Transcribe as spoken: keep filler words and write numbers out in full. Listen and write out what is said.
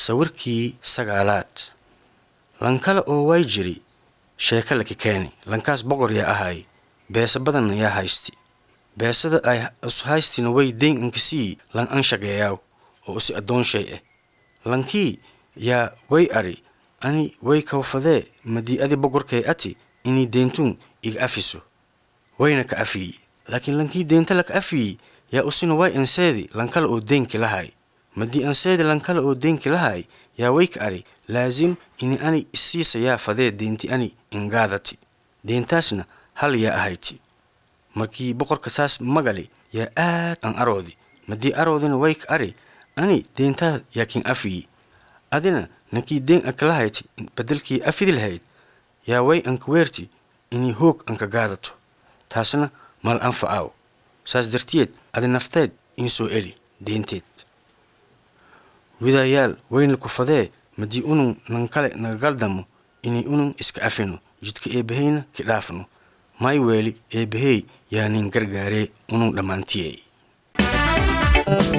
sawirkii sagaalaad lankala oo way jiri sheeka la keeni lankaas boqor yaa ahay beesa badan yaa haysti beesada ay haystina way deyn inkasii lan anshageeyaw oo usi adoon shay ah lankii yaa way ari ani way kawfadee madii adi boqorkay ati inii deentun iga afiso wayna ka afiyey laakiin lankii deenta laka afiyey yaa usina way anseedi lankala oo deynki lahay madii anseedi lankala oo deynki lahay yaa way ka ari laazim ini ani isiisa yaa fadee deenti ani ingaadati deentaasna hal yaa ahayti markii boqorka saas magali yaa aad an aroodi madii aroodina way ka ari ani deentaa yaa kin afiyey adina nankii deen anka lahayti bedelkii afidi lahayd yaa way anka weerti inii hoog anka gaadato taasna mal anfacaaw saas dartiyeed adi nafteed in soo eli deenteed widayaal wayna ku fadee madii unun nankale nagagaldamo inay unun iska afino jidka eebahayna ki dhaafno may weeli eebahey yaa nin gargaaree unun dhammaantiyey